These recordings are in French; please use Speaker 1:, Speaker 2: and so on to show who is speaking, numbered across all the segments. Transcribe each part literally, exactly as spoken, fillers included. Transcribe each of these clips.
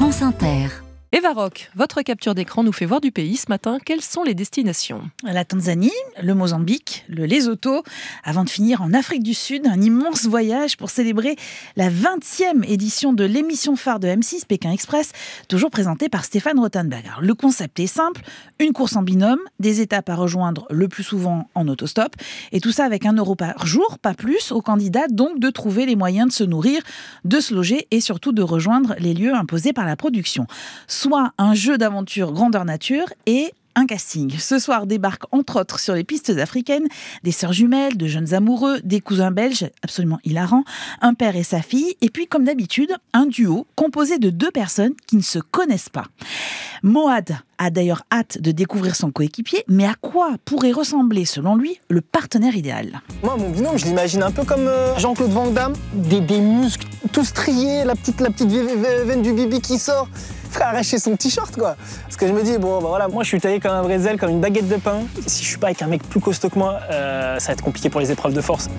Speaker 1: France Inter.
Speaker 2: Eva Rock, votre capture d'écran nous fait voir du pays ce matin. Quelles sont les destinations ?
Speaker 3: La Tanzanie, le Mozambique, le Lesotho, avant de finir en Afrique du Sud, un immense voyage pour célébrer la vingtième édition de l'émission phare de M six, Pékin Express, toujours présentée par Stéphane Rothenberg. Alors, le concept est simple, une course en binôme, des étapes à rejoindre le plus souvent en autostop, et tout ça avec un euro par jour, pas plus, aux candidats donc de trouver les moyens de se nourrir, de se loger et surtout de rejoindre les lieux imposés par la production. Soit un jeu d'aventure grandeur nature et un casting. Ce soir débarquent entre autres sur les pistes africaines des sœurs jumelles, de jeunes amoureux, des cousins belges absolument hilarants, un père et sa fille, et puis comme d'habitude, un duo composé de deux personnes qui ne se connaissent pas. Moad a d'ailleurs hâte de découvrir son coéquipier, mais à quoi pourrait ressembler selon lui le partenaire idéal ?
Speaker 4: Moi, mon binôme, je l'imagine un peu comme euh, Jean-Claude Van Damme, des, des muscles tous striés, la petite, la petite veine du bibi qui sort. Frère, arracher son t-shirt, quoi. Parce que je me dis, bon, bah voilà, moi je suis taillé comme un bretzel, comme une baguette de pain. Si je suis pas avec un mec plus costaud que moi, euh, ça va être compliqué pour les épreuves de force.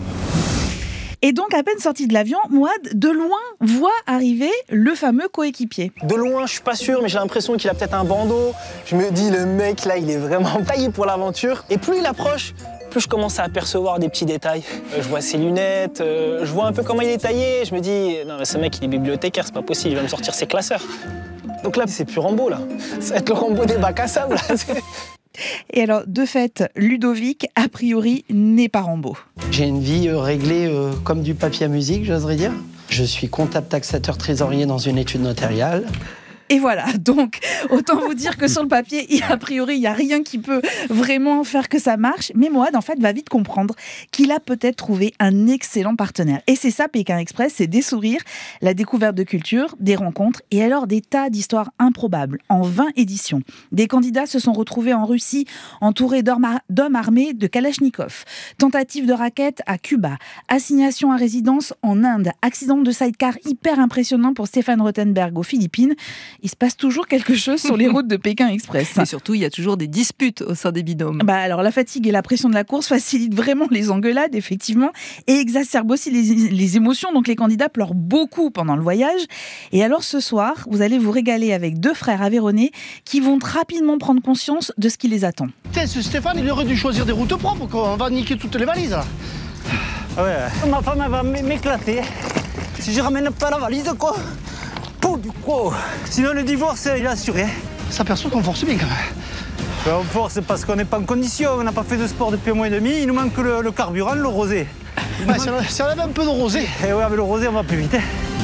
Speaker 3: Et donc, à peine sorti de l'avion, Moad, de loin, voit arriver le fameux coéquipier.
Speaker 4: De loin, je suis pas sûr, mais j'ai l'impression qu'il a peut-être un bandeau. Je me dis, le mec, là, il est vraiment taillé pour l'aventure. Et plus il approche, plus je commence à apercevoir des petits détails. Euh, je vois ses lunettes, euh, je vois un peu comment il est taillé. Je me dis, non, mais ce mec, il est bibliothécaire, c'est pas possible, il va me sortir ses classeurs. Donc là, c'est plus Rambo, là. Ça va être le Rambo des bacs à sable, là.
Speaker 3: Et alors, de fait, Ludovic, a priori, n'est pas Rambo.
Speaker 5: J'ai une vie euh, réglée euh, comme du papier à musique, j'oserais dire. Je suis comptable taxateur trésorier dans une étude notariale.
Speaker 3: Et voilà, donc autant vous dire que sur le papier, a priori, il n'y a rien qui peut vraiment faire que ça marche. Mais Moad, en fait, va vite comprendre qu'il a peut-être trouvé un excellent partenaire. Et c'est ça, Pékin Express, c'est des sourires, la découverte de culture, des rencontres et alors des tas d'histoires improbables. En vingt éditions, des candidats se sont retrouvés en Russie, entourés d'hommes armés de Kalachnikov. Tentative de raquette à Cuba, assignation à résidence en Inde, accident de sidecar hyper impressionnant pour Stéphane Rothenberg aux Philippines. Il se passe toujours quelque chose sur les routes de Pékin Express.
Speaker 2: Et surtout, il y a toujours des disputes au sein des binômes.
Speaker 3: Bah alors, la fatigue et la pression de la course facilitent vraiment les engueulades, effectivement, et exacerbent aussi les, les émotions. Donc, les candidats pleurent beaucoup pendant le voyage. Et alors, ce soir, vous allez vous régaler avec deux frères aveyronnais qui vont rapidement prendre conscience de ce qui les attend.
Speaker 6: Putain, ce Stéphane, il aurait dû choisir des routes propres, quoi. On va niquer toutes les valises, là.
Speaker 4: Ah ouais, ma femme, elle va m'éclater. Si je ramène pas la valise, quoi. Du coup. Sinon le divorce il est assuré.
Speaker 6: Ça perçoit qu'on force bien quand même.
Speaker 4: Ben, on force parce qu'on n'est pas en condition, on n'a pas fait de sport depuis un mois et demi, il nous manque le, le carburant, le rosé.
Speaker 6: Ouais, si on avait un peu de rosé.
Speaker 4: Et ouais, avec le rosé on va plus vite.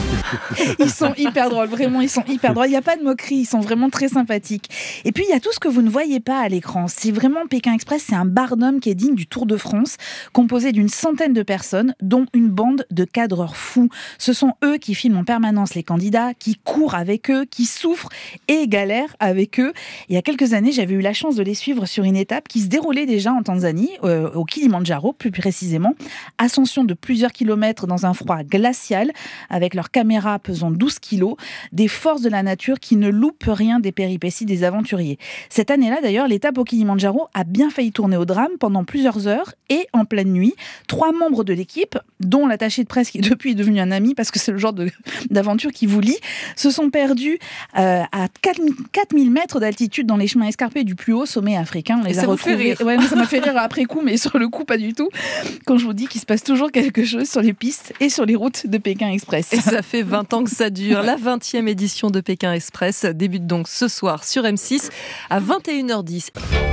Speaker 3: Ils sont hyper drôles, vraiment, ils sont hyper drôles. Il n'y a pas de moquerie, ils sont vraiment très sympathiques. Et puis, il y a tout ce que vous ne voyez pas à l'écran. C'est vraiment Pékin Express, c'est un barnum qui est digne du Tour de France, composé d'une centaine de personnes, dont une bande de cadreurs fous. Ce sont eux qui filment en permanence les candidats, qui courent avec eux, qui souffrent et galèrent avec eux. Il y a quelques années, j'avais eu la chance de les suivre sur une étape qui se déroulait déjà en Tanzanie, euh, au Kilimandjaro, plus précisément. Ascension de plusieurs kilomètres dans un froid glacial, avec leur caméra pesant douze kilos, des forces de la nature qui ne loupent rien des péripéties des aventuriers. Cette année-là, d'ailleurs, l'étape au Kilimandjaro a bien failli tourner au drame pendant plusieurs heures et en pleine nuit. Trois membres de l'équipe, dont l'attaché de presse qui depuis est devenu un ami parce que c'est le genre de, d'aventure qui vous lie, se sont perdus euh, à quatre mille mètres d'altitude dans les chemins escarpés du plus haut sommet africain. On les
Speaker 2: et
Speaker 3: a
Speaker 2: ça
Speaker 3: retrouvés.
Speaker 2: vous fait rire.
Speaker 3: Ouais, ça m'a fait rire après coup, mais sur le coup, pas du tout. Quand je vous dis qu'il se passe toujours quelque chose sur les pistes et sur les routes de Pékin Express.
Speaker 2: Et ça fait vingt ans que ça dure. La vingtième édition de Pékin Express débute donc ce soir sur M six à vingt et une heures dix.